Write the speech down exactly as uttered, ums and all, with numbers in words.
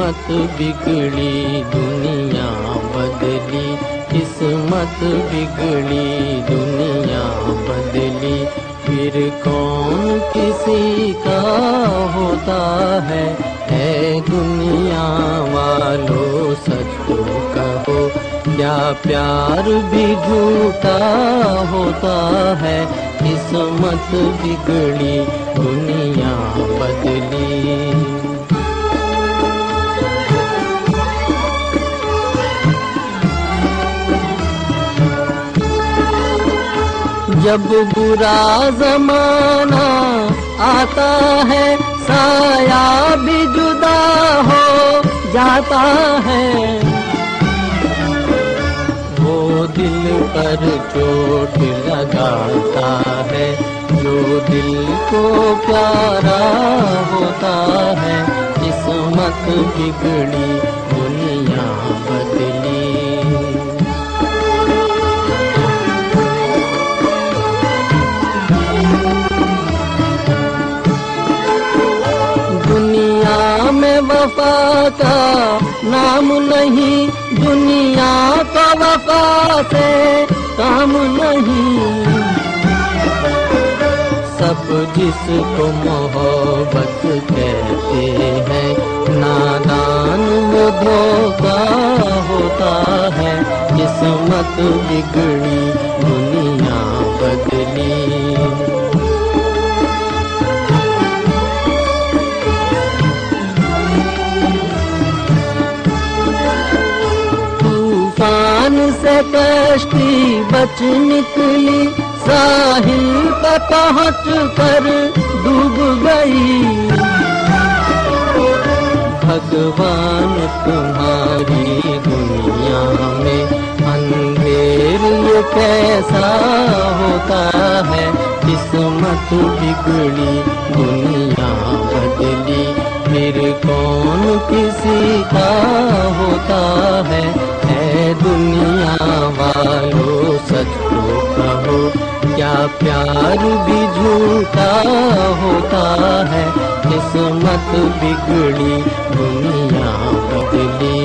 किस्मत बिगड़ी दुनिया बदली, किस्मत बिगड़ी दुनिया बदली। फिर कौन किसी का होता है, है दुनिया वालों सच तो कहो, क्या प्यार भी झूठा होता है। किस्मत बिगड़ी दुनिया बदली। जब बुरा जमाना आता है, साया भी जुदा हो जाता है। वो दिल पर चोट लगाता है, जो दिल को प्यारा होता है। किस्मत बिगड़ी दुनिया बदली। दुनिया में वफा का नाम नहीं, दुनिया का वफा से काम नहीं। सब जिसको मोहब्बत कहते हैं, नादान वो धोखा होता है। किस्मत बिगड़ी दुनिया बदली। तूफान से कश्ती बच निकली, साहिल पे पहुँच कर डूब गई। भगवान तुम्हारी दुनिया में अंधेर ये कैसा होता है। किस्मत बिगड़ी दुनिया बदली। फिर कौन किसी का होता है, है दुनिया वालों सच तो कहो, क्या प्यार भी झूठा होता है। किस्मत बिगड़ी दुनिया बदली।